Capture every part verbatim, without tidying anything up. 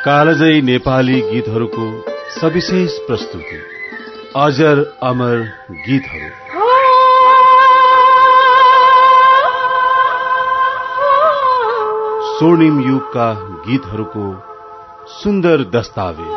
कालजयी नेपाली गीतहरूको सविशेष प्रस्तुति अजर अमर गीतहरू। स्वर्णिम युगका गीतहरूको सुन्दर दस्तावेज।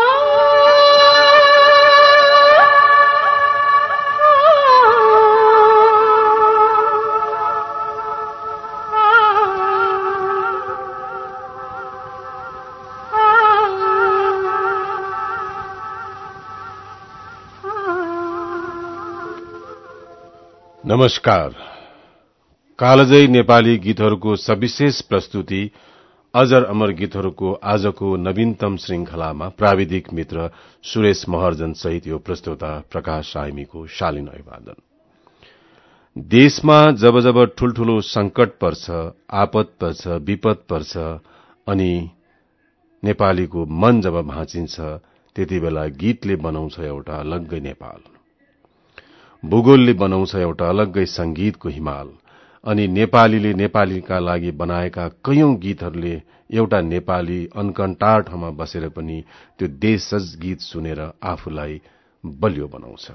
नमस्कार। कालजयी नेपाली गीतहरूको सविशेष प्रस्तुति अजर अमर गीतहरूको आजको नवीनतम श्रृंखलामा प्राविधिक मित्र सुरेश महर्जन सहित यो प्रस्तुता प्रकाश साइमीको शालीन अभिवादन। देशमा जब जब ठूल्ठूलो संकट पर्छ, आपद पर्छ, विपद पर्छ अनि नेपालीको मन जब भाँचिन्छ, त्यति बेला गीतले बनाउँछ एउटा अलग्गै नेपाल, भूगोलले बनाउँछ एउटा अलग्गै संगीतको हिमाल अनि नेपालीले नेपालीका लागि बनाएका कैयौं गीतहरूले एउटा नेपाली अनकन्टार ठाउँमा बसेर पनि त्यो देशज गीत सुनेर आफूलाई बलियो बनाउँछ।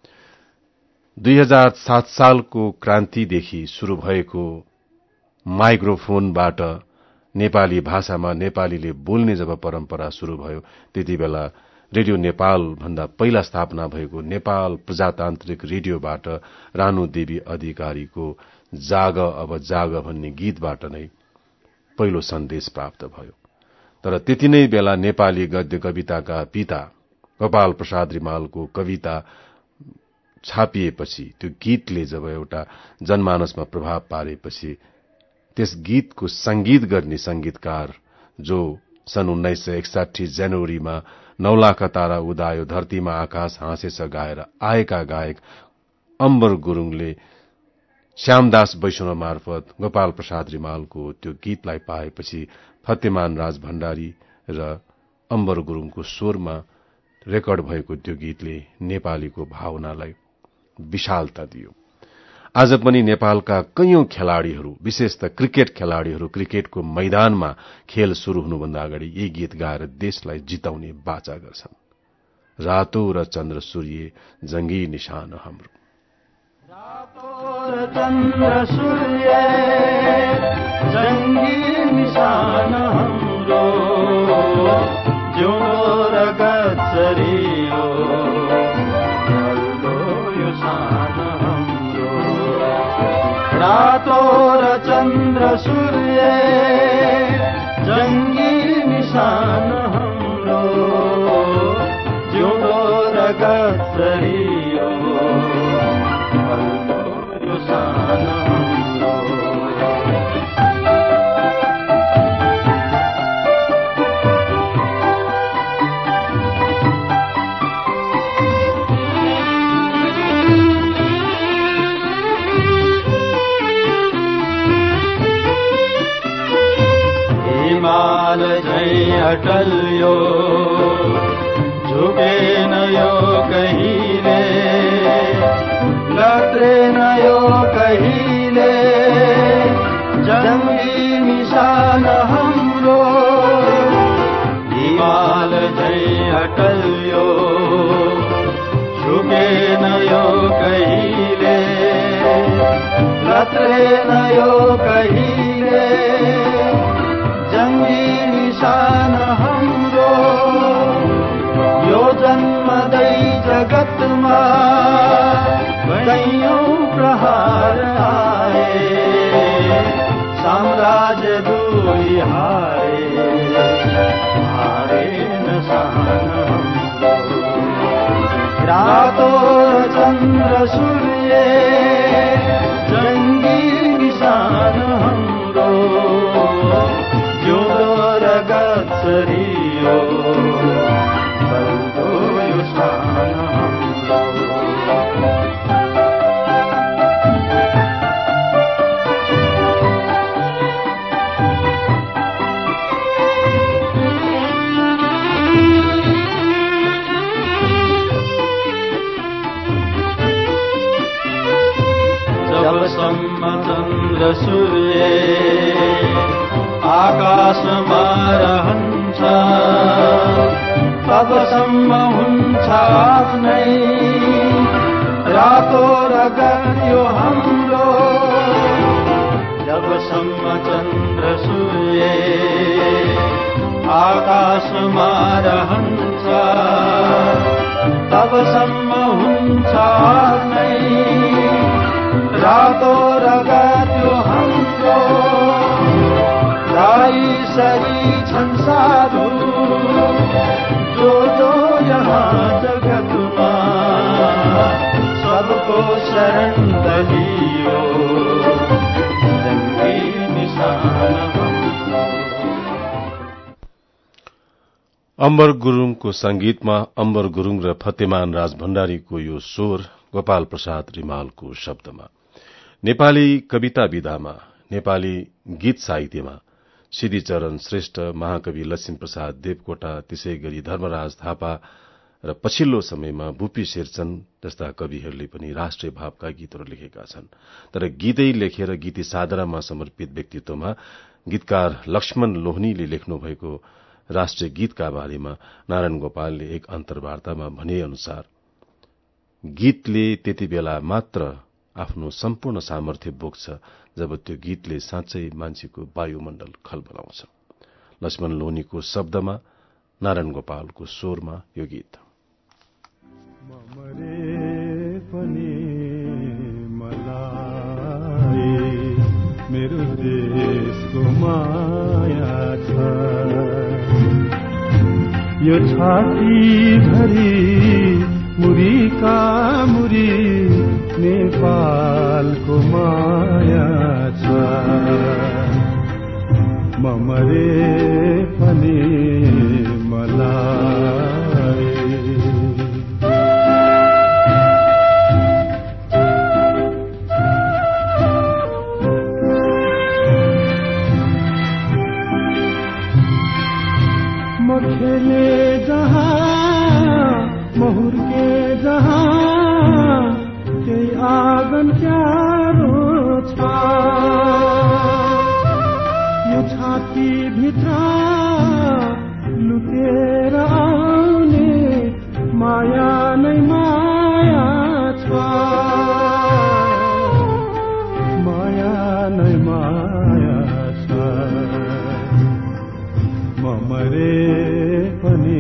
दुई हजार सात सालको क्रान्तिदेखि शुरू भएको माइक्रोफोनबाट नेपाली भाषामा नेपालीले बोल्ने जब परम्परा शुरू भयो, त्यति बेला रेडियो नेपाल भन्दा पहिला स्थापना भएको नेपाल प्रजातान्त्रिक रेडियोबाट रानु देवी अधिकारीको जाग अब जाग भन्ने गीतबाट नै पहिलो सन्देश प्राप्त भयो। तर त्यति नै बेला नेपाली गद्य कविताका पिता गोपाल प्रसाद रिमालको कविता छापिएपछि, त्यो गीतले जब एउटा जनमानसमा प्रभाव पारेपछि, त्यस गीतको संगीत गर्ने संगीतकार जो सन् उन्नाइस सय एकसाठी जनवरीमा नौ लाख तारा उदायो धरतीमा आकाश हाँसेछ गाएर आएका गायक अम्बर गुरूङले श्यामदास वैष्णव मार्फत गोपाल प्रसाद रिमालको त्यो गीतलाई पाएपछि फतेमान राज भण्डारी र अम्बर गुरूङको स्वरमा रेकर्ड भएको त्यो गीतले नेपालीको भावनालाई विशालता दियो। आज पनि नेपालका कैयौं खेलाड़ीहरू, विशेष त क्रिकेट खेलाड़ीहरू क्रिकेटको मैदानमा खेल शुरू हुनुभन्दा अगाडि यही गीत गाएर देशलाई जिताउने बाचा गर्छन्। रातो र चन्द्र सूर्य जंगी निशान हाम्रो, रातो र चन्द्र सूर्य जंगी निशान हाम्रो, जिउँदो र गच्छरियो रातो र चन्द्र सूर्य जंगी निशान हाम्रो, जिउँदो र गच्छरियो हल्लो यो शान हाम्रो। हिमाल झैं अटल यो झुकेन यो कहिले, लत्रेन यो कहिले, जंगी निशान हाम्रो। हिमाल झैं अटल यो झुकेन यो कहिले, लत्रेन यो कहिले, जंगी निशान हाम्रो। यो जन्मदै जगतमा कैयौं प्रहार आए, साम्राज्य दुई हारे, हारे न शान हाम्रो। रातो चन्द्र सूर्य जंगी निशान हाम्रो, जिउँदो र गच्छरियो बल्दो यो शान हाम्रो। जबसम्म चन्द्र सूर्य आकाशमा रहन्छ, तबसम्म हुन्छ आफ्नै रातो रगत यो हाम्रो जबसम्म चन्द्र सूर्य आकाशमा रहन्छ तबसम्म हुन्छ आफ्नै रातो रगत यो हाम्रो राई सरी छन् साधु जो जो यहाँ जगतमा सबको शरण दलियो जंगी निशान अम्बर गुरुङको संगीतमा अम्बर गुरुङ र फतेमान राज भण्डारीको यो स्वर गोपाल प्रसाद रिमालको शब्दमा नेपाली कविता विधामा नेपाली गीत साहित्यमा सिद्धिचरण श्रेष्ठ महाकवि लक्ष्मीप्रसाद देवकोटा त्यसै गरी धर्मराज थापा र पछिल्लो समयमा बुपी शेरचन जस्ता कविहरूले पनि राष्ट्रिय भावका गीतहरू लेखेका छन् तर गीतै लेखेर गीती साधनामा समर्पित व्यक्तित्वमा गीतकार लक्ष्मण लोहनीले लेख्नु भएको राष्ट्रिय गीतका बारेमा नारायण गोपालले एक अन्तर्वार्तामा भने अनुसार गीतले त्यति बेला मात्र आफ्नो सम्पूर्ण सामर्थ्य बोक्छ जब त्यो गीतले साँच्चै मान्छेको वायुमण्डल खलबलाउँछ। लक्ष्मण लोहनीको शब्दमा नारायण गोपालको स्वरमा यो गीत मेरो देशको माया छ यो छाती भरी मुरीका मुरी नेपालको माया छ म मरे पनि मलाई म खेले जहाँ म हुर्के जहाँ त्यही आँगन प्यारो छ यो छाती भित्र लुकेर आउने माया नै माया छ माया नै माया छ म मरे पनि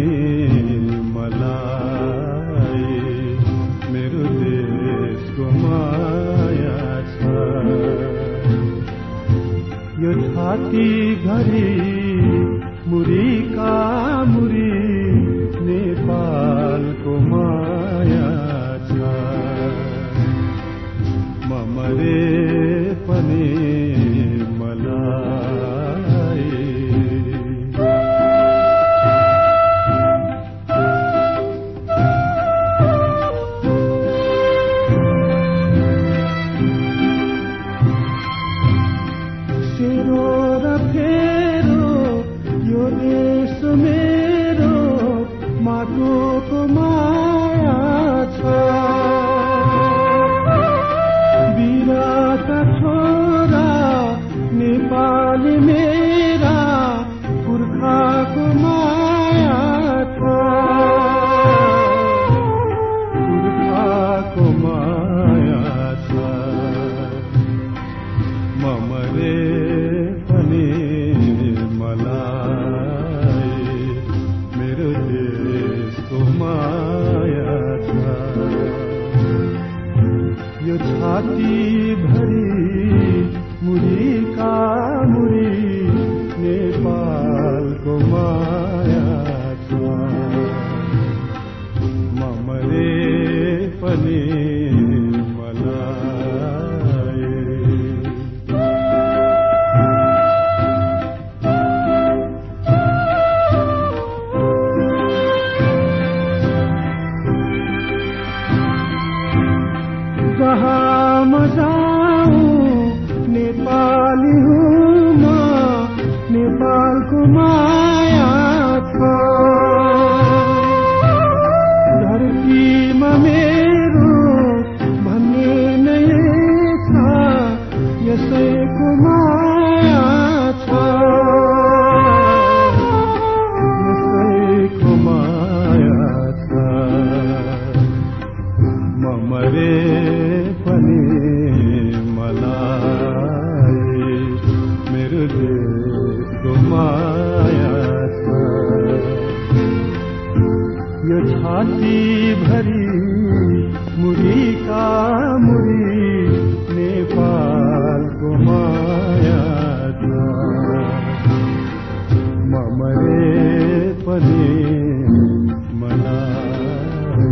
मलाई मेरो देशको माया छ यो छाती घरी मुरीका मुरी नेपालको माया छ म मरे पनि मलाई मेरो देशको मा यो छाती भरी मुरीका मुरी नेपालको माया ममरे पनि मनाए।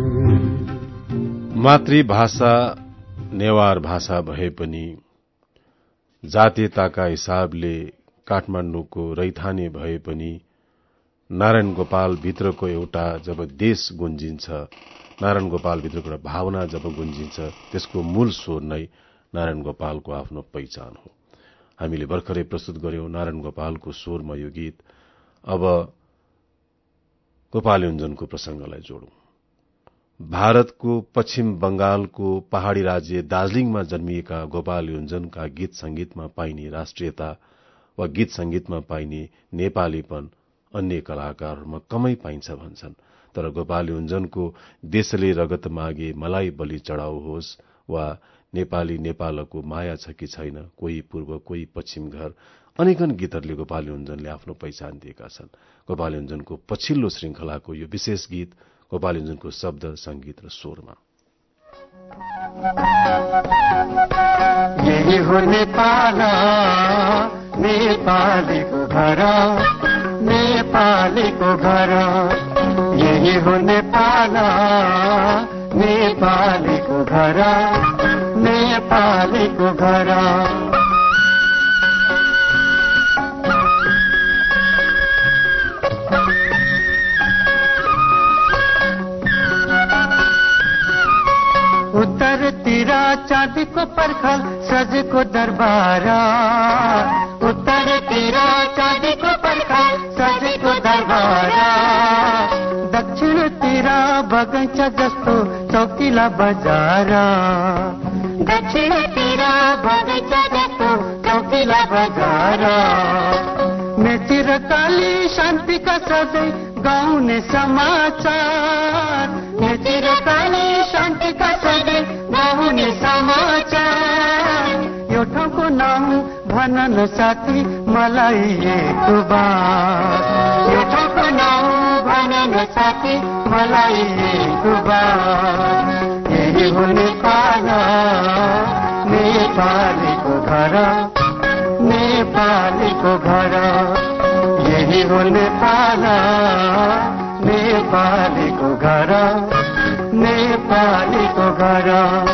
मातृभाषा नेवार भाषा भए पनि जातीयताका हिसाबले काठमाडौँको रैथाने भए पनि नारायण गोपाल भित्रको एउटा जब देश गुन्जिन्छ, नारायण गोपाल भित्रको एउटा भावना जब गुन्जिन्छ, त्यसको मूल स्वर नै नारायण गोपालको आफ्नो पहिचान हो। हामीले भर्खरै प्रस्तुत गर्यौं नारायण गोपालको स्वरमा यो गीत। अब गोपाल योन्जनको प्रसंगलाई जोडौं। भारतको पश्चिम बंगालको पहाड़ी राज्य दार्जीलिङमा जन्मिएका गोपाल योन्जनका गीत संगीतमा पाइने राष्ट्रियता वा गीत संगीतमा पाइने नेपालीपन अन्य कलाकारहरूमा कमै पाइन्छ भन्छन्। तर गोपाल योन्जनको देशले रगत मागे मलाई बलि चढ़ाउ होस् वा नेपाली नेपालको माया छ कि छैन, कोही पूर्व कोही पश्चिम घर, अनेकन गीतहरूले गोपाल योन्जनले आफ्नो पहिचान दिएका छन्। गोपाल योन्जनको पछिल्लो श्रृंखलाको यो विशेष गीत गोपाल योन्जनको शब्द, संगीत र स्वरमा। यही हो नेपाल, नेपालीको घर, नेपालीको घर, यही हो नेपाल, नेपालीको घर, नेपालीको घर। उत्तरतिर चाँदीको पर्खाल सजेको दरबार, उत्तरतिर चाँदीको पर्खाल सजेको दरबार, दक्षिणतिर बगैँचा जस्तो चौकिला बजार, दक्षिणतिर बगैँचा जस्तो चौकिला बजार। मेची र काली शान्तिका सधैँ गाउने समाचार, मेची र काली शान्तिका सधैँ गाउने समाचार। यो ठाउँको नाम भन न साथी मलाई एक बार, यो ठाउँको नाम भन न साथी मलाई एक बार। यही हो नेपाल, नेपालीको घर, नेपालीको घर, यही हो नेपाल, नेपालीको घर, नेपालीको घर।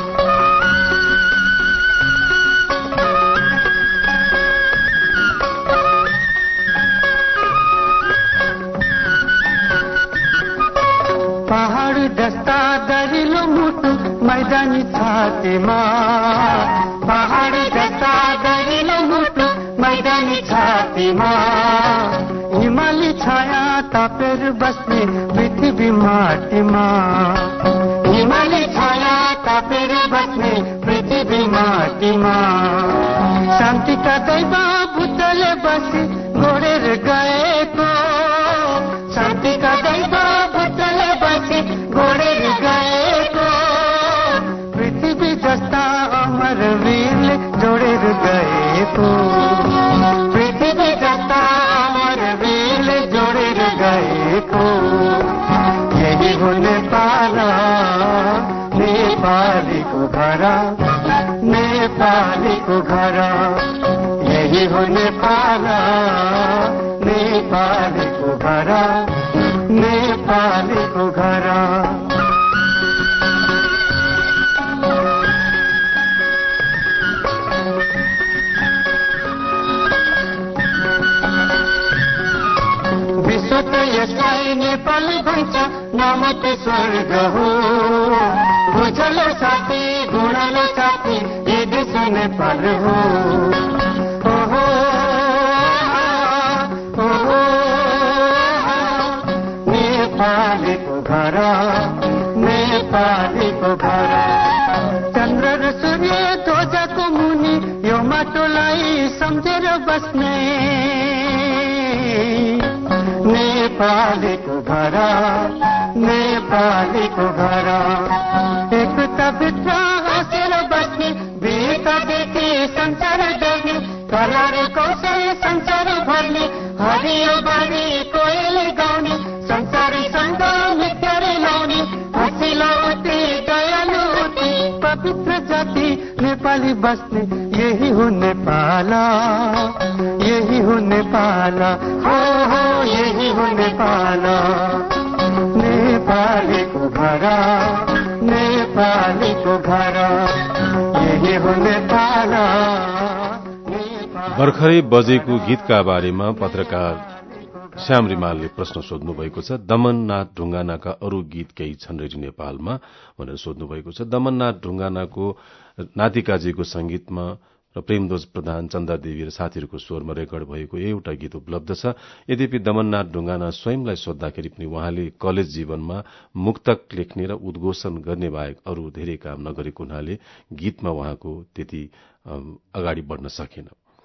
पहाड जस्ता दरिलो मुटु मैदानी छातीमा, पहाड जस्ता दरिलो मुटु मैदानी छातीमा, हिमाली छाया तापेर बस्ने पृथ्वी माटीमा, हिमाली छाया तापेर बस्ने पृथ्वी माटीमा। शान्तिका दैव बुद्धले बसी गोडेर गएको, शान्तिका दैव बुद्धले बसी गोडेर गएको, पृथ्वी जस्ता अमर वीरले जोडेर गएको, पृथ्वी जस्ता अमर वीरले जोडेर गएको। यही हो नेपाल, नेपालीको घर, नेपालीको घर, यही हो नेपाल, नेपालीको घर, नेपालीको घर। विश्व त यसलाई नेपाल भन्छ, नाम त स्वर्ग हो। बुझलो साथी, गुणलो साथी, ये देश नेपाल हो। ओहो, ओहो, नेपालीको घर, नेपालीको घर। चन्द्र र सूर्य ध्वजाको मुनि यो माटोलाई सम्झेर बस्ने, नेपालीको घर, नेपालीको घर। एकता भित्र हाँसेर बस्ने, बेतादेखि संसार डर्ने, कला र कौशल संसार भर्ने, हरियो बारी कोइली गाउने, संसारसँग ही बस्ने यही हो नेपाल, यही हो नेपाल, हो हो यही हो नेपाल। नेपालीको घर, नेपालीको घर, यही हो नेपाल। भर्खरै बजेको गीतका बारेमा पत्रकार श्याम रिमालले प्रश्न सोध्नु भएको छ। दमननाथ ढुङ्गानाका अरू गीत केही छन् रेडियो नेपालमा भनेर सोध्नु भएको छ। दमननाथ ढुङ्गानाको नातिकाजीको संगीतमा र प्रेमध्वज प्रधान, चन्दा देवी र साथीहरूको स्वरमा रेकर्ड भएको एउटा गीत उपलब्ध छ। यद्यपि दमननाथ ढुङ्गाना स्वयंलाई सोद्धाखेरि पनि उहाँले कलेज जीवनमा मुक्तक लेख्ने र उद्घोषण गर्ने बाहेक अरू धेरै काम नगरेको हुनाले गीतमा उहाँको त्यति अगाडि बढ्न सकेन।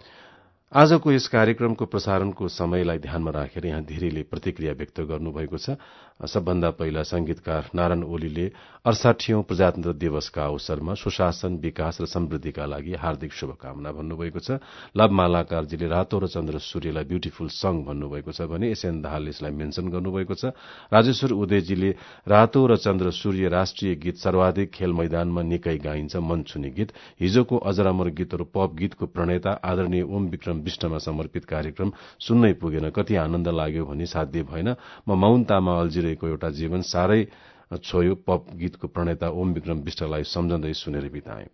आजको यस कार्यक्रमको प्रसारणको समयलाई ध्यानमा राखेर यहाँ धेरैले प्रतिक्रिया व्यक्त गर्नुभएको छ। सबभन्दा पहिला संगीतकार नारायण ओलीले अडसठीऔं प्रजातन्त्र दिवसका अवसरमा सुशासन, विकास र समृद्धिका लागि हार्दिक शुभकामना भन्नुभएको छ। लभ मालाकारजीले रातो र चन्द्र सूर्यलाई ब्यूटिफुल सङ भन्नुभएको छ भने एसएन दाहालले यसलाई मेन्सन गर्नुभएको छ। राजेश्वर उदयजीले रातो र चन्द्र सूर्य राष्ट्रिय गीत सर्वाधिक खेल मैदानमा निकै गाइन्छ, मन छुने गीत। हिजोको अजरामर गीतहरू पप गीतको प्रणेता आदरणीय ओम विक्रम विष्टमा समर्पित कार्यक्रम सुन्नै पुगेन, कति आनन्द लाग्यो भनी साध्य भएन। म मौनतामा अल्झिरहेको एउटा जीवन साह्रै छोयो, पप गीतको प्रणेता ओम विक्रम विष्टलाई सम्झँदै सुनेर बिताए।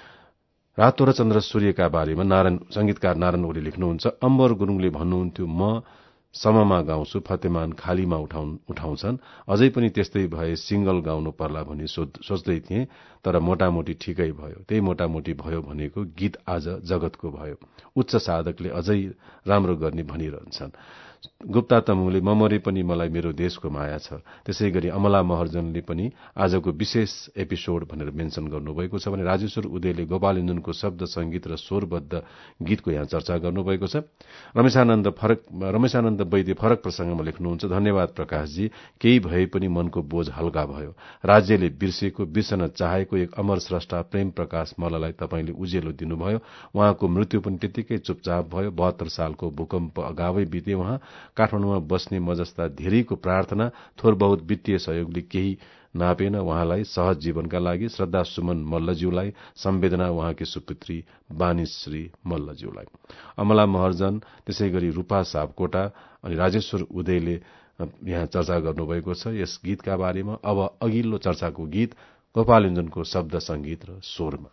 रातो र चन्द्र सूर्यका बारेमा नारायण संगीतकार नारायण ओली लेख्नुहुन्छ, अम्बर गुरूङले भन्नुहुन्थ्यो म सममा गाउँछु, फतेमान खालीमा उठाउँछन्, अझै पनि त्यस्तै भए सिंगल गाउनु पर्ला भनी सोच्दै थिए, तर मोटामोटी ठिकै भयो। त्यही मोटामोटी भयो भनेको गीत आज जगतको भयो, उच्च साधकले अझै राम्रो गर्ने भनिरहन्छन्। गुप्ता तमुङले ममरे पनि मलाई मेरो देशको माया छ। त्यसै गरी अमला महर्जनले पनि आजको विशेष एपिसोड भनेर मेन्सन गर्नुभएको छ भने राजेश्वर उदयले गोपालञ्जनको शब्द संगीत र स्वरबद्ध गीतको यहाँ चर्चा गर्नुभएको छ। रमेशानन्द फरक रमेशानन्द वैद्य फरक प्रसंगमा लेख्नुहुन्छ, धन्यवाद प्रकाशजी, केही भए पनि मनको बोझ हल्का भयो। राज्यले बिर्सेको, बिर्सन चाहेको एक अमर स्रष्टा प्रेम प्रकाश मल्ललाई तपाईंले उज्यालो दिनुभयो। उहाँको मृत्यु पनि त्यतिकै चुपचाप भयो। बहत्तर सालको भूकम्प अगावै बिते उहाँ। काठमाडौँमा बस्ने म जस्ता धेरैको प्रार्थना, थोर बहुत वित्तीय सहयोगले केही नापेन उहाँलाई। सहज जीवनका लागि श्रद्धा सुमन मल्लज्यूलाई, सम्वेदना उहाँकी सुपुत्री बानिश्री मल्लज्यूलाई। अमला महर्जन, त्यसै गरी रूपा सापकोटा अनि राजेश्वर उदयले यहाँ चर्चा गर्नुभएको छ यस गीतका बारेमा। अब अघिल्लो चर्चाको गीत गोपालञ्जनको शब्द संगीत र स्वरमा।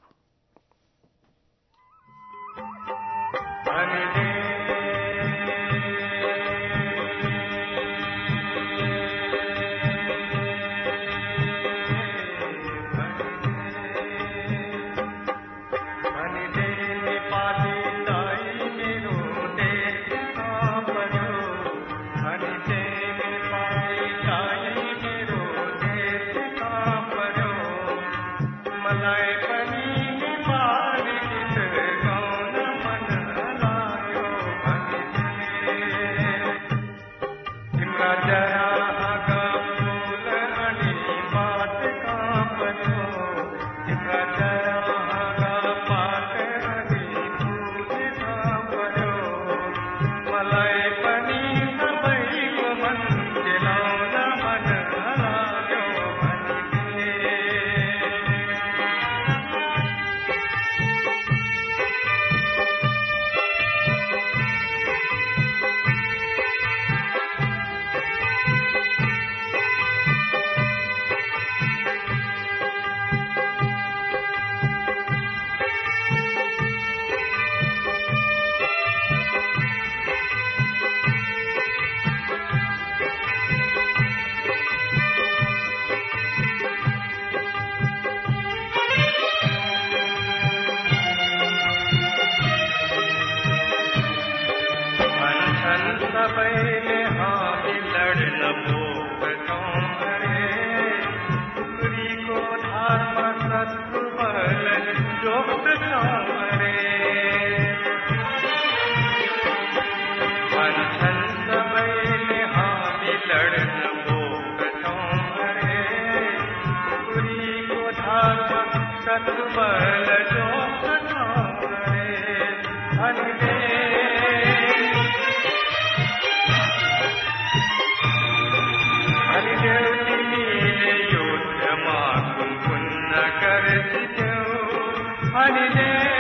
Hare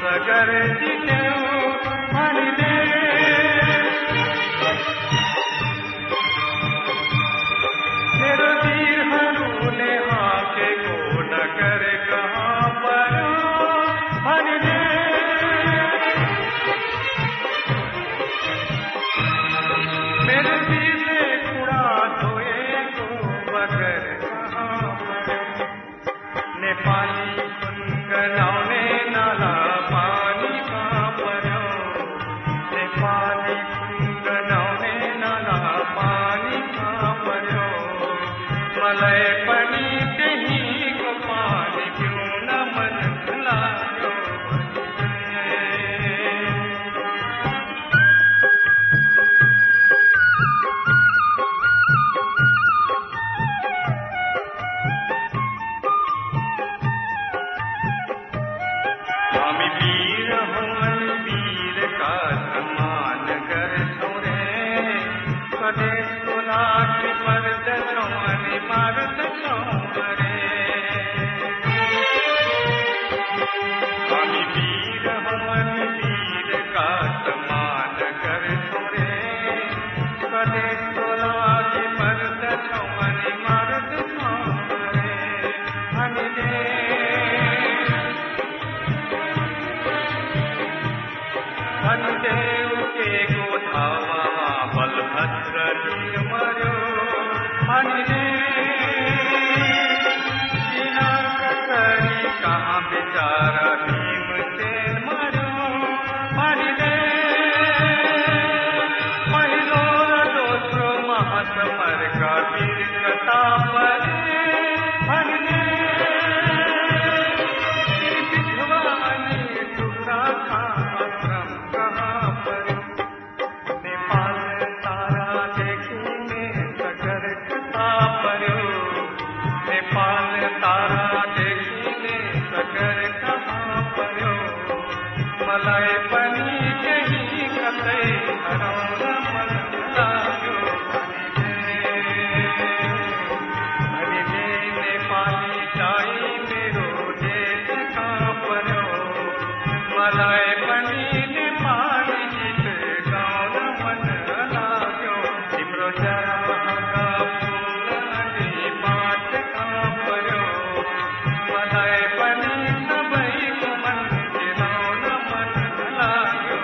सगर जिल्यौ भनिदे मेरो वीरहरूले हाँकेको नगर कहाँ पर्यो भनिदे मेरो वीरले कुडा धोएको बगर कहाँ पर्यो नेपाली गनाउने नाला पानी कहाँ पर्यो नेपाली गनाउने नाला पानी कहाँ पर्यो मलाई पनि त्यहीको पानी पिउन मन लाग्यो हामी वीर हौं वीरका सम्मान गर्छौं रे स्वदेशको लागि पर्दछौं अनि मार्दछौं रे हामी वीर हौं वीरका सम्मान गर्छौं रे स्वदेशको लागि पर्दछौं अनि मार्दछौं रे हामीले भन्देऊ के गोठामा बलभद्र वीर मर्यो भनिदे किन कसरी कहाँ बिचारा भीमसेन मर्यो भनिदे पहिलो र दोस्रो महासमरका वीर कता परे भनिदे विधवा अनि टुक्रा खामा क्रम कहाँ पर्यो नेपाल तारा देखिने सगर कता पर्यो नेपाल तारा देखिने सगर कहाँ पर्यो मलाई पनि केही कतै हराउन मन लाग्यो भनिदे नेपाली चाहिँ मेरो देश कहाँ पर्यो मलाई पनि नेपाली गीत गाउन मन लाग्यो तिम्रो जराका फुल अनि बात कहाँ पर्यो मलाई पनि सबैको मन खेलाउन मन लाग्यो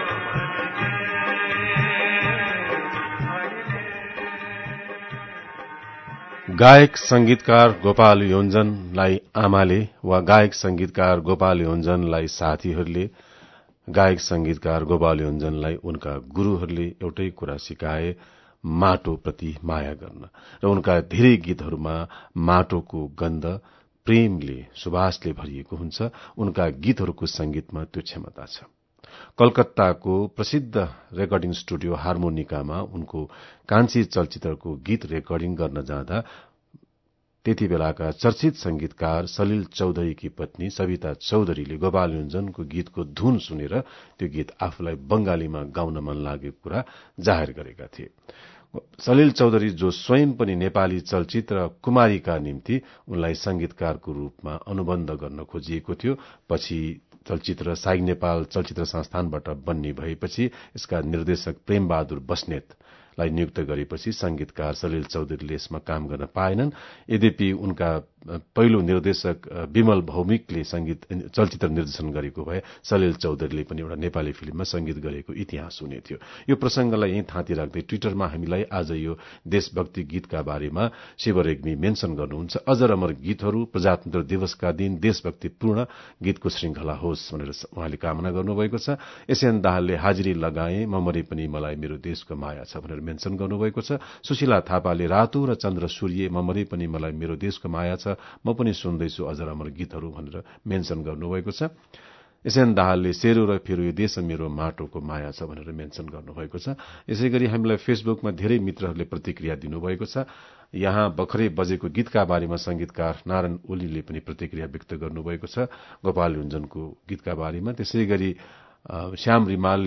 गायक संगीतकार गोपाल योन्जनलाई आमाले वा गायक संगीतकार गोपाल योन्जनलाई साथीहरूले गायक संगीतकार गोपाल योन्जनलाई उनका गुरूहरूले एउटै कुरा सिकाए, माटोप्रति माया गर्न। र उनका धेरै गीतहरूमा माटोको गन्ध, प्रेमले, सुवासले भरिएको हुन्छ। उनका गीतहरूको संगीतमा त्यो क्षमता छ। कलकत्ताको प्रसिद्ध रेकर्डिङ स्टुडियो हार्मोनिकामा उनको कान्छी चलचित्रको गीत रेकर्डिङ गर्न जाँदा त्यति बेलाका चर्चित संगीतकार सलिल चौधरीकी पत्नी सविता चौधरीले गोपाल योन्जनको गीतको धुन सुनेर त्यो गीत आफूलाई बंगालीमा गाउन मन लागेको कुरा जाहेर गरेका थिए। सलिल चौधरी जो स्वयं पनि नेपाली चलचित्र कुमारीका निम्ति उनलाई संगीतकारको रूपमा अनुबन्ध गर्न खोजिएको थियो। पछि चलचित्र साई नेपाल चलचित्र संस्थानबाट बन्ने भएपछि यसका निर्देशक प्रेमबहादुर बस्नेतलाई नियुक्त गरेपछि संगीतकार सलिल चौधरीले यसमा काम गर्न पाएनन्। यद्यपि उनका पहिलो निर्देशक विमल भौमिकले संगीत चलचित्र निर्देशन गरेको भए सलिल चौधरीले पनि एउटा नेपाली फिल्ममा संगीत गरेको इतिहास हुने थियो। यो प्रसंगलाई यही थाँती राख्दै ट्विटरमा हामीलाई आज यो देशभक्ति गीतका बारेमा शिव रेग्मी मेन्सन गर्नुहुन्छ। अजर अमर गीतहरू, प्रजातन्त्र दिवसका दिन देशभक्तिपूर्ण गीतको श्रृंखला होस् भनेर उहाँले कामना गर्नुभएको छ। एसएन दाहालले हाजिरी लगाए म मरे पनि मलाई मेरो देशको माया छ भनेर मेन्सन गर्नुभएको छ। सुशीला थापाले रातो र चन्द्र सूर्य म मरे पनि मलाई मेरो देशको माया छ, म पनि सुन्दैछु अजर अमर गीतहरू भनेर मेन्सन गर्नुभएको छ। एसएन दाहालले सेरो र फेरो यो देश मेरो माटोको माया छ भनेर मेन्सन गर्नुभएको छ। यसैगरी हामीलाई फेसबुकमा धेरै मित्रहरूले प्रतिक्रिया दिनुभएको छ। यहाँ भर्खरै बजेको गीतका बारेमा संगीतकार नारायण ओलीले पनि प्रतिक्रिया व्यक्त गर्नुभएको छ गोपाल योन्जनको गीतका बारेमा। त्यसैगरी श्याम रिमालले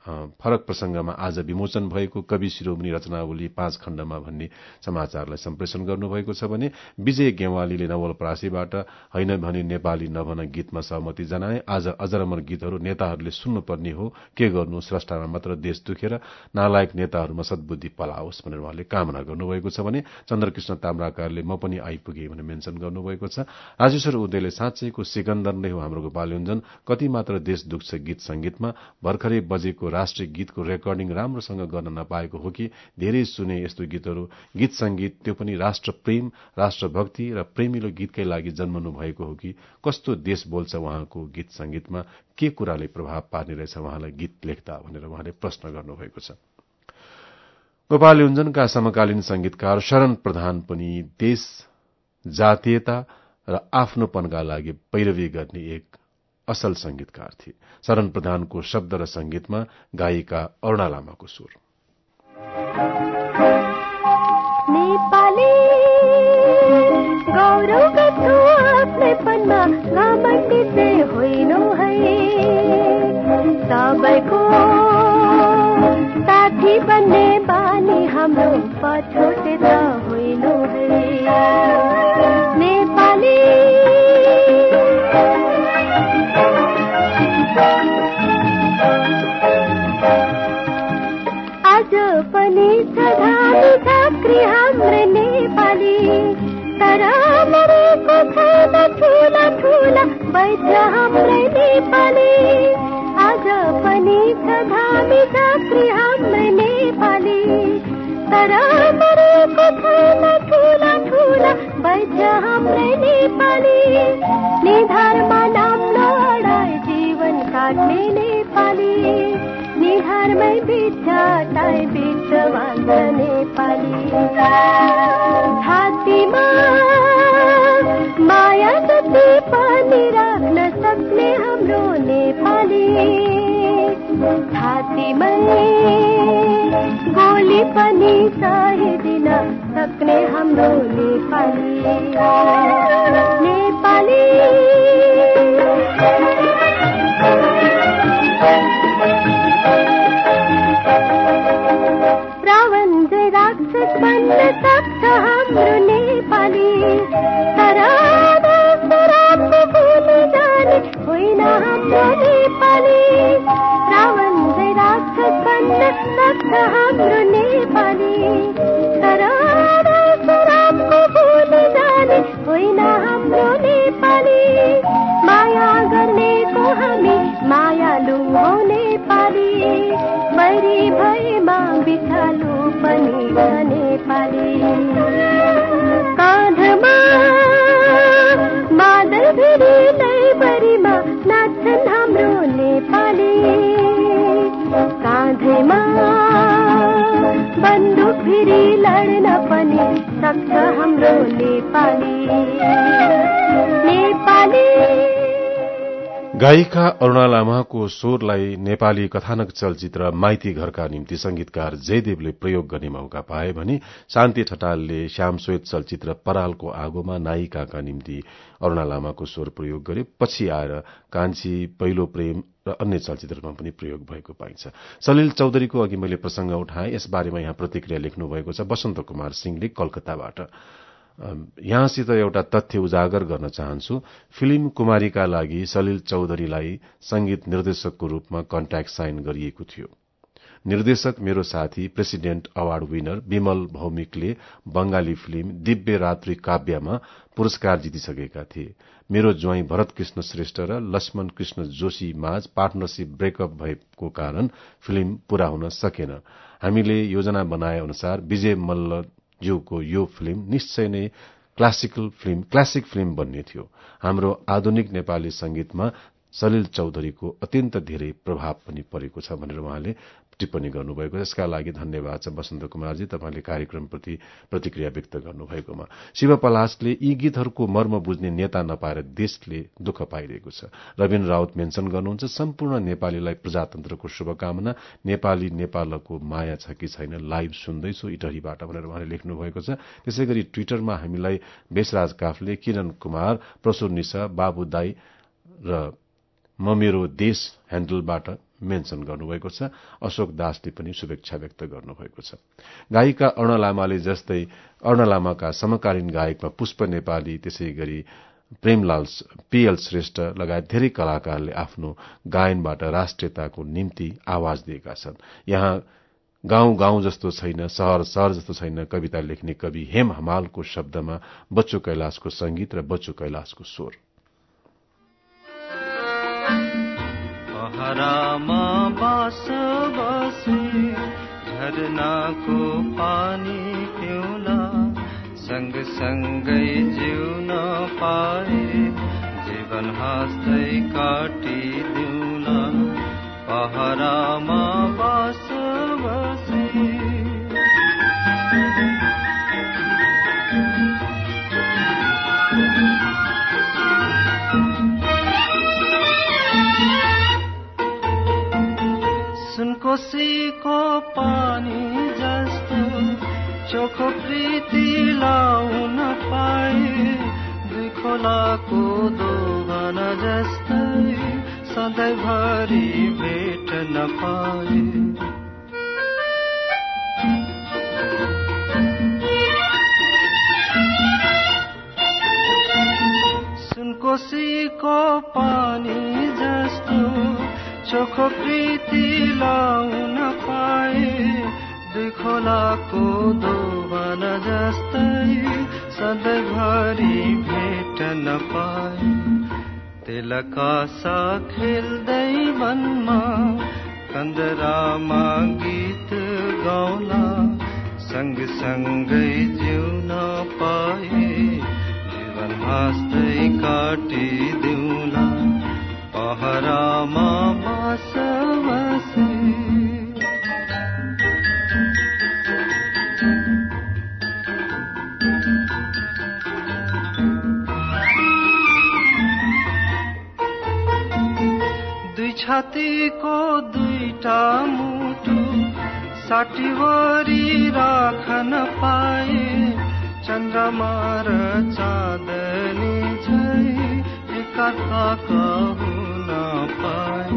फरक प्रसंगमा आज विमोचन भएको कवि शिरोमणि रचनावली पाँच खण्डमा भन्ने समाचारलाई सम्प्रेषण गर्नुभएको छ भने विजय गेवालीले नवलपरासीबाट हैन भने नेपाली नभन गीतमा सहमति जनाए। आज अजरमर गीतहरू नेताहरूले सुन्नुपर्ने हो, के गर्नु स्रष्टामा मात्र देश दुखेर नालायक नेताहरूमा सद्बुद्धि पलाओस् भनेर उहाँले कामना गर्नुभएको छ भने चन्द्रकृष्ण ताम्राकारले म पनि आइपुगे भनेर मेन्सन गर्नुभएको छ। राजेश्वर उदयले साँच्चैको सिकन्दर नै हो हाम्रो गोपाल योन्जन, कति मात्र देश दुख्छ गीत संगीतमा, भर्खरै बजेको राष्ट्रिय गीतको रेकर्डिङ राम्रोसँग गर्न नपाएको हो कि धेरै सुने यस्तो गीतहरू। गीत संगीत त्यो पनि राष्ट्र प्रेम, राष्ट्रभक्ति र प्रेमिलो गीतकै लागि जन्मनु भएको हो कि कस्तो देश बोल्छ उहाँको गीत संगीतमा, के कुराले प्रभाव पार्ने रहेछ उहाँलाई गीत लेख्दा भनेर उहाँले प्रश्न गर्नुभएको छ। गोपाल योन्जनका समकालीन संगीतकार शरण प्रधान पनि देश, जातीयता र आफ्नोपनका लागि पैरवी गर्ने एक असल संगीतकार थिए। शरण प्रधानको शब्द र संगीतमा गायिका अरुणा लामाको स्वर। नेपाली गौरव गर्छु आफ्नैपनमा, घमण्डी चाहिँ होइनौ है, सबैको साथी बन्ने बानी हाम्रो पछोटे त होइनौ है। नेपाली आज पनि छ धामी झाँक्री हाम्रो नेपाली, तर मरेको छैन ठुला ठुला वैद्य हाम्रै नेपाली। आज पनि छ धामी झाँक्री हाम्रो नेपाली, तर मरेको छैन ठुला ठुला वैद्य हाम्रै नेपाली। निधारमा नाम लडाई जीवन काट्ने नेपाली, निधारमै बिछाटाई बिच बाँध्छ नेपाली। छातीमा माया जति पनि राख्न सक्ने हाम्रो नेपाली, छातीमै गोली पनि सहिदिन सक्ने हाम्रो नेपाली। नेपाली रावण जय राक्षस बन्न सक्छ हाम्रो नेपाली, तर रामको भुलि जाने होइन हाम्रो नेपाली। रावण जय राक्षस बन्न सक्छ हाम्रो नेपाली, तर रामको भुलि जाने होइन हाम्रो नेपाली। माया गर्नेको हामी मायालु हौ नेपाली, बैरी भएमा बिछालु पनि छ नेपाली। काँधमा मादल भिरी लैबरीमा नाच्छन् हाम्रो नेपाली, काँधैमा बन्दुक भिरी लड्न पनि सक्छ हाम्रो नेपाली। नेपाली गायिका अरुणा लामाको स्वरलाई नेपाली कथानक चलचित्र माइती घरका निम्ति संगीतकार जयदेवले प्रयोग गर्ने मौका पाए भने शान्ति ठटालले श्यामश्वेत चलचित्र परालको आगोमा नायिकाका निम्ति अरुणा लामाको स्वर प्रयोग गरे। पछि आएर कान्छी, पहिलो प्रेम र अन्य चलचित्रमा पनि प्रयोग भएको पाइन्छ। सलिल चौधरीको अघि मैले प्रसंग उठाएँ, यसबारेमा यहाँ प्रतिक्रिया लेख्नु भएको छ वसन्त कुमार सिंहले कलकत्ताबाट। यहाँसित एउटा तथ्य उजागर गर्न चाहन्छु। फिल्म कुमारीका लागि सलिल चौधरीलाई संगीत निर्देशकको रूपमा कन्ट्र्याक्ट साइन गरिएको थियो। निर्देशक मेरो साथी प्रेसिडेन्ट अवार्ड विनर विमल भौमिकले बंगाली फिल्म दिव्य रात्रि काव्यमा पुरस्कार जितिसकेका थिए। मेरो ज्वाइँ भरत कृष्ण श्रेष्ठ र लक्ष्मण कृष्ण जोशी माझ पार्टनरशिप ब्रेकअप भएको कारण फिल्म पूरा हुन सकेन। हामीले योजना बनाए अनुसार विजय मल्ल ज्यूको यो फिल्म निश्चय नै क्लासिकल फिल्म क्लासिक फिल्म बन्ने थियो। हाम्रो आधुनिक नेपाली संगीतमा सलिल चौधरीको अत्यन्त धेरै प्रभाव पनि परेको छ भनेर उहाँले टिप्पणी गर्नुभएको छ। यसका लागि धन्यवाद छ वसन्त कुमारजी, तपाईँले कार्यक्रमप्रति प्रतिक्रिया व्यक्त गर्नुभएकोमा। शिव पलासले यी गीतहरूको मर्म बुझ्ने नेता नपाएर देशले दुःख पाइरहेको छ। रविन राउत मेन्सन गर्नुहुन्छ सम्पूर्ण नेपालीलाई प्रजातन्त्रको शुभकामना, नेपाली नेपालको माया छ कि छैन लाइभ सुन्दैछु इटहरीबाट भनेर उहाँले लेख्नु भएको छ। त्यसै गरी ट्विटरमा हामीलाई बेसराज काफले, किरण कुमार, प्रसुर निशा, बाबु दाई र म मेरो देश ह्यान्डलबाट मेन्सन गर्नुभएको छ। अशोक दासले पनि शुभेच्छा व्यक्त गर्नुभएको छ। गायिका अर्ण लामाले जस्तै अर्ण लामाका समकालीन गायकमा पुष्प नेपाली, त्यसै गरी प्रेमलाल पीएल श्रेष्ठ लगायत धेरै कलाकारले आफ्नो गायनबाट राष्ट्रियताको निम्ति आवाज दिएका छन्। यहाँ गाउँ गाउँ जस्तो छैन, शहर शहर जस्तो छैन कविता लेख्ने कवि हेम हमालको शब्दमा बच्चु कैलाशको संगीत र बच्चु कैलाशको स्वर। पहरामा बास बसी झरनाको पानी पिउला, सँग सँगै जिउन पाए जीवन हाँस्दै काटिदिउला। पहरामा बास बसी सुनकोसीको पानी जस्तो चोखो प्रीति लाउन पाए, दुई खोलाको दोभान जस्तै सधैँभरि भेट्न पाए। सुनकोसीको पानी जस्तो चोखो प्रीति लाउन पाए, दुई खोलाको दोभान जस्तै सधैँभरि भेट्न पाए। तेलकासा खेल्दै वनमा कन्दरामा गीत गाउला, सँग सँगै जिउन पाए जीवन हाँस्दै काटिदिउला। पहरामा बास बसी दुई छातीको दुईटा मुटु साटीवरी राखन पाए, चन्द्रमा र चाँदनी झै एकार्काका हुन पाए।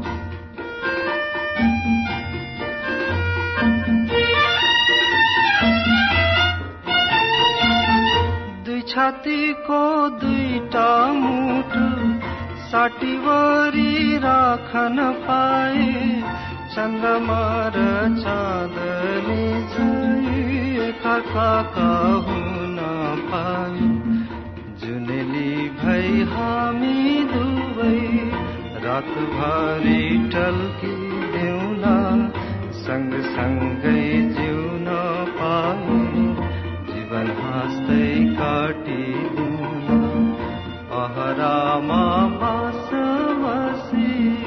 दुई छातीको दुईटा मुटु साटीवरी राखन पाए, चन्द्रमा र चाँदनी झै एकार्काका हुन पाए। जुनेली भई हामी दुवै रातभरि टल्किदेऊला, सँग सँगै जिउन पाए जीवन हाँस्दै काटिदेऊला। पहरामा बास बसी।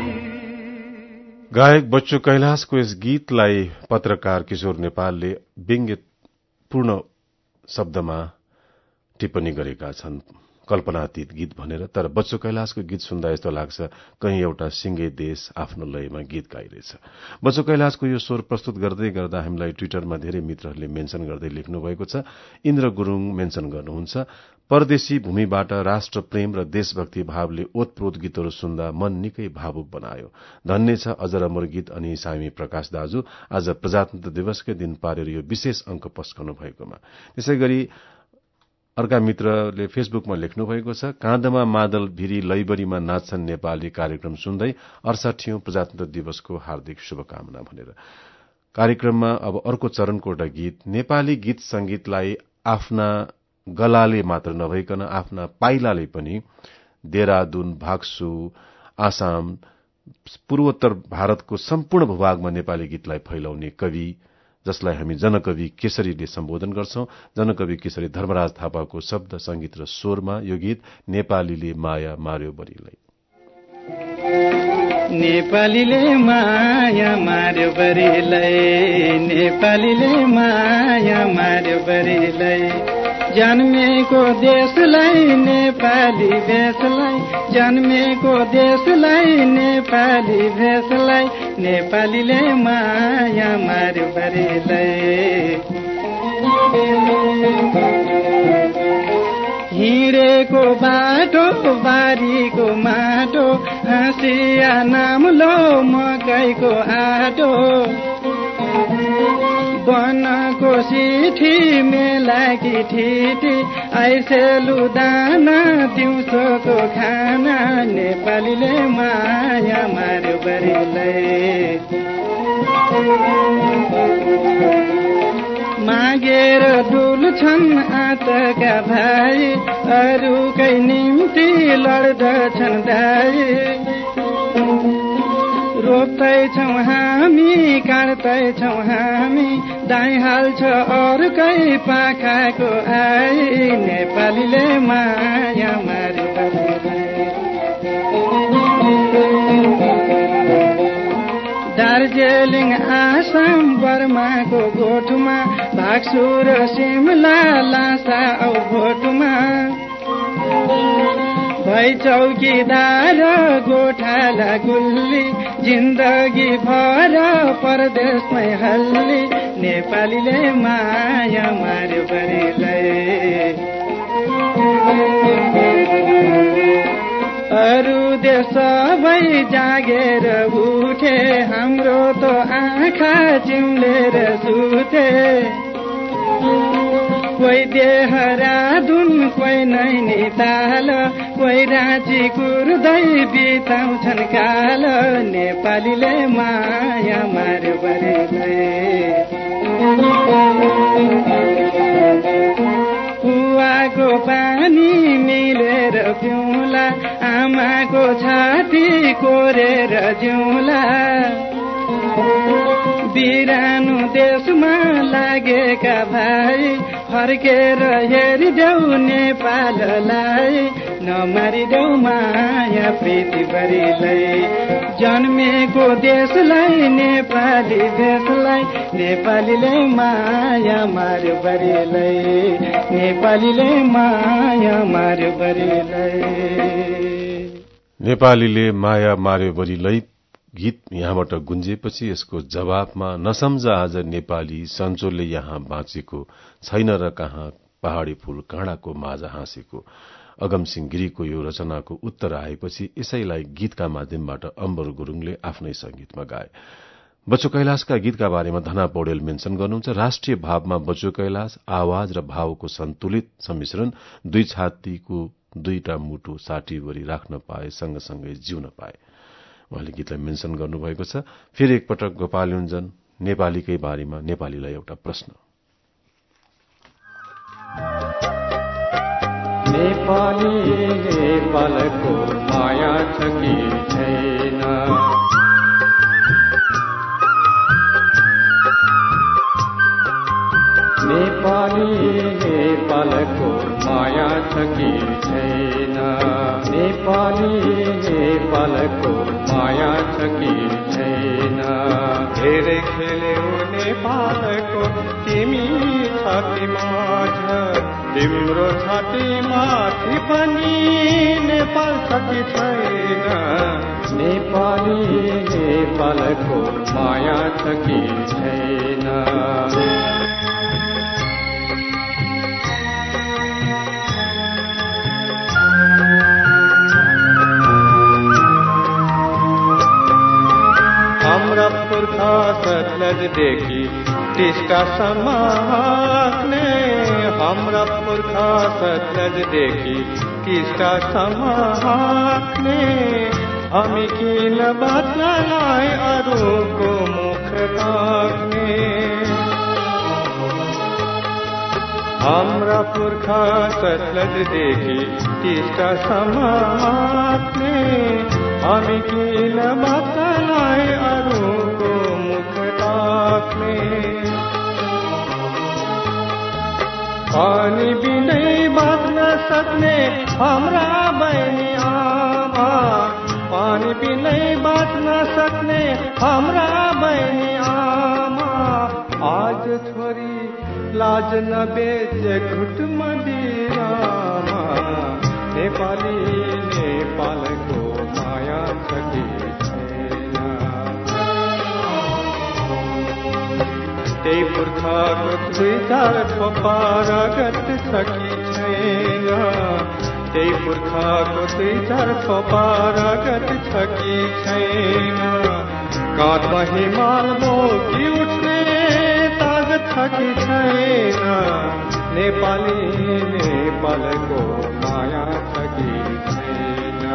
गायक बच्चु कैलाशको यस गीतलाई पत्रकार किशोर नेपालले व्यङ्ग्यपूर्ण शब्दमा टिप्पणी गरेका छन्, कल्पनातीत गीत भनेर। तर बच्चु कैलाशको गीत सुन्दा यस्तो लाग्छ कहीं एउटा सिंगे देश आफ्नो लयमा गीत गाइरहेछ। बच्चु कैलाशको यो स्वर प्रस्तुत गर्दै गर्दा हामीलाई ट्विटरमा धेरै मित्रहरूले मेन्सन गर्दै लेख्नु भएको छ। इन्द्र गुरूङ मेन्सन गर्नुहुन्छ, परदेशी भूमिबाट राष्ट्र प्रेम र देशभक्ति भावले ओतप्रोत गीतहरू सुन्दा मन निकै भावुक बनायो। धन्य छ अजर अमर गीत अनि सामी प्रकाश दाजु, आज प्रजातन्त्र दिवसकै दिन पारेर यो विशेष अंक पस्कनु भएकोमा। त्यसै गरी अर्का मित्रले फेसबुकमा लेख्नु भएको छ, काँधमा मादल भिरी लैबरीमा नाच्छन् नेपाली कार्यक्रम सुन्दै अडसठीऔं प्रजातन्त्र दिवसको हार्दिक शुभकामना भनेर। कार्यक्रममा अब अर्को चरणको एउटा गीत, नेपाली गीत संगीतलाई आफ्ना गलाले मात्र नभइकन आफ्ना पाइलाले पनि देहरादून, भाग्सु, आसाम, पूर्वोत्तर भारतको सम्पूर्ण भूभागमा नेपाली गीतलाई फैलाउने कवि जसलाई हामी जनकवि केसरीले सम्बोधन गर्छौं, जनकवि केसरी धर्मराज थापाको शब्द संगीत र स्वरमा यो गीत नेपालीले माया मार्यो बरीलाई। नेपालीले माया मार्यो बरीलाई, नेपालीले माया मार्यो बरीलाई, जन्मेको देशलाई नेपाली भेषलाई, जन्मेको देशलाई नेपाली भेषलाई, नेपालीले माया मार्यो बरीलाई। हिँडेको बाटो बारीको माटो हाँसिया नाम्लो मकैको आटो बनको सिठी मेलाकी ठिटी आइसेलु दाना दिउँसोको खाना नेपालीले माया मार्यो बरिलाई मागेर डुल्छन् आँटका भाइ अरूकै निम्ति लड्दछन् दाइ रोप्दैछौँ हामी काट्दैछौँ हामी दाइ हाल्छ अरूकै पाखाको आई नेपालीले माया मार्यो दार्जिलिङ आसाम बर्माको गोठमा भाग्सुर सिमला लासा औ भोटमा भई चौकीदार गोठाला गुल्ली जिन्दगी भर परदेशमै हल्ली नेपालीले माया मार्यो बरिलाई अरू देश सबै जागेर उठे हाम्रो त आँखा चिम्लेर सुते कोही देहरादुन कोही नैनीताल कोही राँची कुर्दै बिताउँछन् काल नेपालीले माया मार्यो बरिलाई कुवाको पानी मिलेर पिउँला आमाको छाती कोरेर जिउँला बिरानो देशमा लागेका भाइ फर्केर हेरिदेऊ नेपाललाई नमारिदेऊ माया प्रीति बरिलाई जन्मेको देशलाई नेपाली देशलाई नेपालीले माया मार्यो बरिलाई नेपालीले माया मार्यो बरिलाई नेपालीले माया मार्यो बरिलाई गीत यहाँबाट गुन्जेपछि यसको जवाफमा नसम्झ आज नेपाली सन्चोलले यहाँ बाँचेको छैन र कहाँ पहाडी फूल काँडाको माझा हाँसेको अगमसिंह गिरीको यो रचनाको उत्तर आएपछि यसैलाई गीतका माध्यमबाट अम्बर गुरूङले आफ्नै संगीतमा गाए। बच्चु कैलाशका गीतका बारेमा धना पौडेल मेन्सन गर्नुहुन्छ। राष्ट्रिय भावमा बच्चु कैलाश आवाज र भावको सन्तुलित सम्मिश्रण दुई छातीको दुईटा मुटु साटीवरी राख्न पाए सँगसँगै जिउन पाए। उहाँले गीतलाई मेन्सन गर्नुभएको छ। फेरि एकपटक गोपाल युञ्जन नेपालीकै बारेमा नेपालीलाई एउटा प्रश्न। नेपाली नेपालको माया छ कि छैन नेपाली नेपालको माया छ कि छैन नेपाली नेपालको माया छ कि छैन धेरै खेल्यौ नेपालको तिमी छाती माझ तिम्रो छाती माथि पनि नेपाल छ कि छैन नेपाली नेपालको माया छ कि छैन हाम्रा पुर्खा सतलजदेखि टिस्टासम्म हाँक्ने हाम्रा पुर्खा सतलजदेखि टिस्टासम्म हाँक्ने हामी किन बाँच्नलाई अरूको मुख ताक्ने हाम्रा पुर्खा सतलजदेखि टिस्टासम्म हाँक्ने हामी किन बाँच्नलाई अरूको मुख ताक्ने पानी बिनै बाँच्न सक्ने हाम्रा बहिनी आमा पानी बिनै बाँच्न सक्ने हाम्रा बहिनी आमा आज छोरी लाज नबेचे घुट मदिरामा नेपाली नेपालको माया छ कि छैन त्यही पुर्खाको दुई चार थोपा रगत छ कि छैन त्यही पुर्खाको दुई चार थोपा रगत छ कि छैन काँधमा हिमाल बोकी उठ्ने तागत छ कि छैन नेपाली नेपालको माया छ कि छैन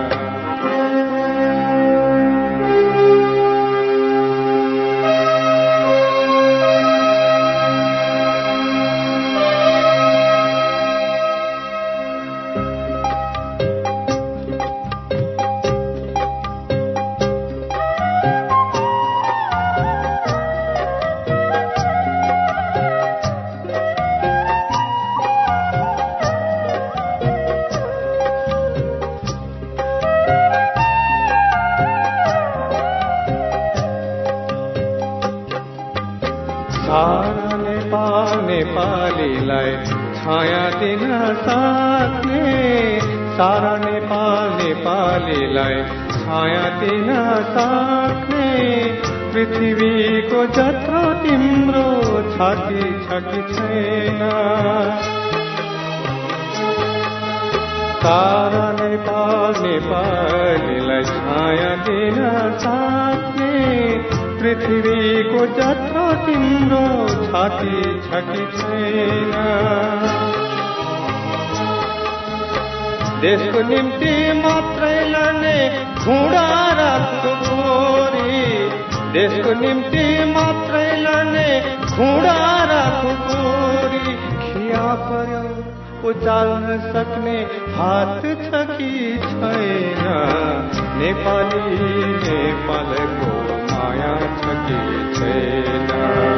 सारा नेपाल नेपालीलाई छाया दिन सक्ने सारा नेपाल नेपालीलाई छाया दिन सक्ने पृथ्वीको जत्रो तिम्रो छाती छ कि छैन सारा नेपाल नेपालीलाई छाया दिन सक्ने पृथ्वीको जत्रो तिम्रो छाती छ कि छैन देशको निम्ति मात्रै लड्ने घुँडा राख्छु छोरी देशको निम्ति मात्रै लड्ने घुँडा राख्छु छोरी खिया पर्यो उचाल्न सक्ने हात छ कि छैन नेपाली नेपालको माया छ कि छैन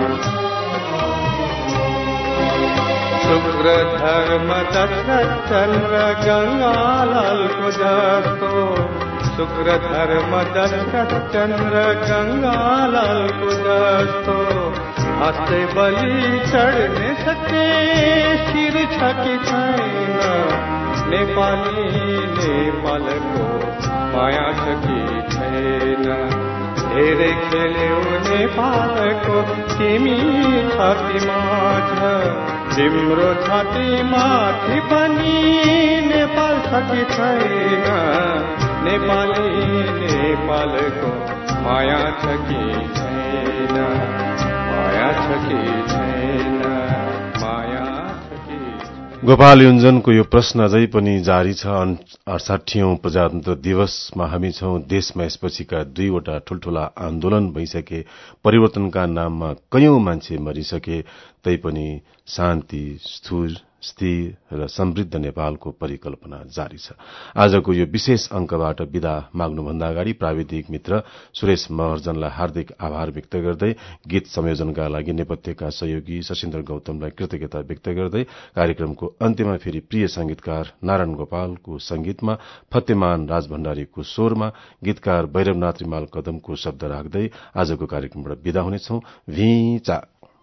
शुक्र धर्म दशरथ चन्द्र गङ्गालालको जस्तो शुक्र धर्म दशरथ चन्द्र गङ्गालालको जस्तो हस्ते बलि चढ्ने सक्ने शिर छ कि छैन नेपाली नेपालको माया छ कि छैन धेरै खेल्यौ नेपालको तिमी छातीमा छ तिम्रो छाती माथि पनि नेपाल छ कि छैन नेपाली नेपालको माया छ कि छैन माया छ कि छैन माया छ कि गोपाल युञ्जनको यो प्रश्न अझै पनि जारी छ अडसठीऔं प्रजातन्त्र दिवसमा हामी छौं देशमा यसपछिका दुईवटा ठूल्ठूला आन्दोलन भइसके परिवर्तनका नाममा कयौं मान्छे मरिसके तैपनि शान्ति स्थिर स्थिर र समृद्ध नेपालको परिकल्पना जारी छ आजको यो विशेष अंकबाट विदा माग्नुभन्दा अगाडि प्राविधिक मित्र सुरेश महर्जनलाई हार्दिक आभार व्यक्त गर्दै गीत संयोजनका लागि नेपथ्यका सहयोगी सशिन्द्र गौतमलाई कृतज्ञता व्यक्त गर्दै कार्यक्रमको अन्त्यमा फेरि प्रिय संगीतकार नारायण गोपालको संगीतमा फतेमान राजभण्डारीको स्वरमा गीतकार भैरवनाथ रिमाल कदमको शब्द राख्दै आजको कार्यक्रमबाट विदा हुनेछौं भिचा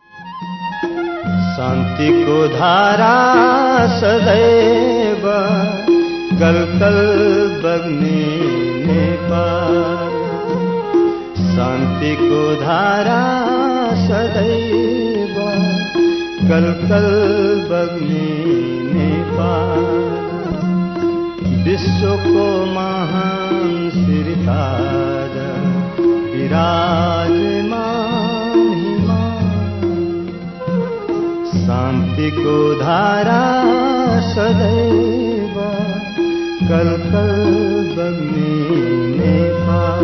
शान्तिको धारा सदैव गलगल बग्ने नेपाल शान्तिको धारा सदैव गलगल बग्ने नेपाल विश्वको महान सिरताज विराजमान शान्तिको धारा सदैव कलकल बग्ने नेपाल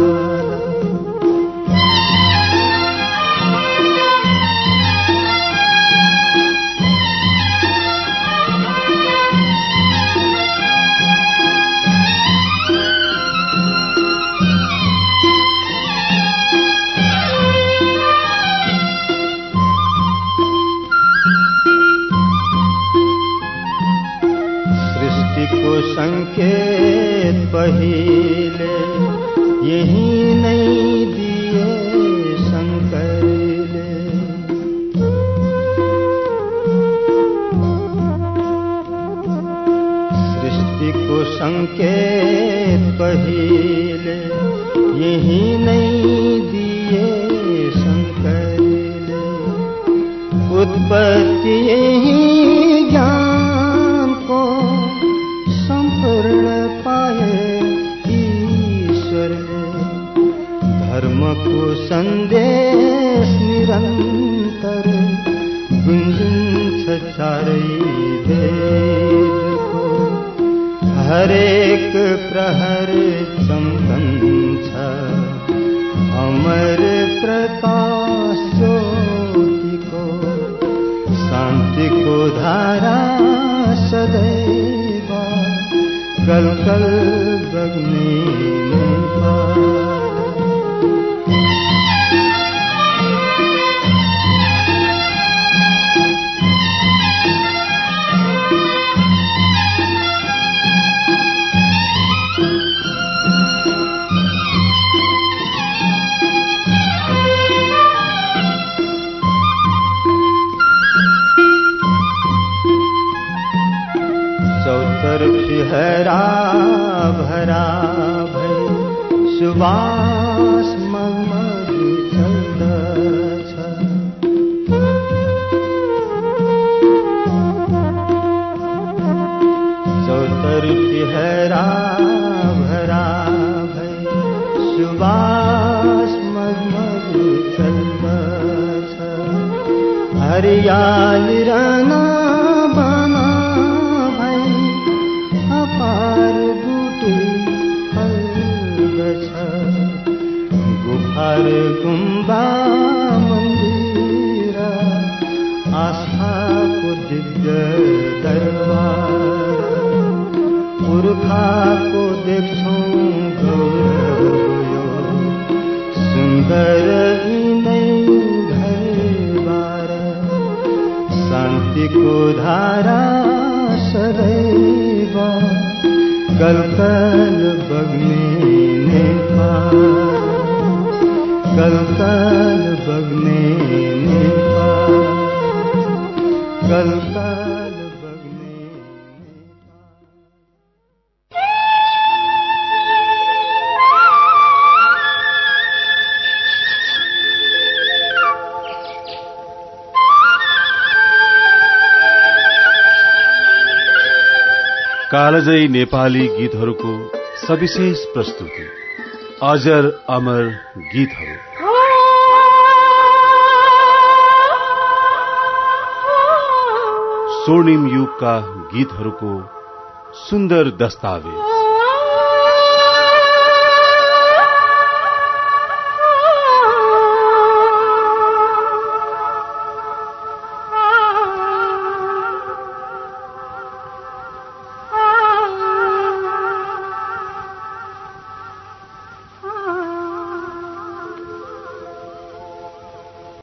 संकेत पहिले यही नहीं दिए शंकरले सृष्टि को संकेत पहिले यही नहीं दिए शंकरले उत्पत्ति यही ज्ञान को संपूर्ण धर्मको सन्देश निरन्तर गुन्जिन्छ चारै वेदको। हरेक प्रहर चम्कन्छ अमर प्रकाश ज्योतिको। शान्तिको धारा सदैव कल कल बग्ने नेपाल। हरा भरा भई सुबास मगमग चल्दछ। चौतर्फी हरा भरा भई सुबास मगमग चल्दछ। हरियाली राना पार बूटे फल्दछ। गुफार गुम्बा मन्दिर आस्थाको दिव्य दरबार। पुर्खाको देख्छौँ गौरव यो सुन्दर यिनै घरबार। शान्तिको धारा सदैव कल कल बग्ने नेपाल। कल कल बग्ने नेपाल। कल कल बग्ने नेपाल। कालजयी नेपाली गीतहरूको सविशेष प्रस्तुति अजर अमर गीतहरू। स्वर्णिम युगका गीतहरूको सुन्दर दस्तावेज।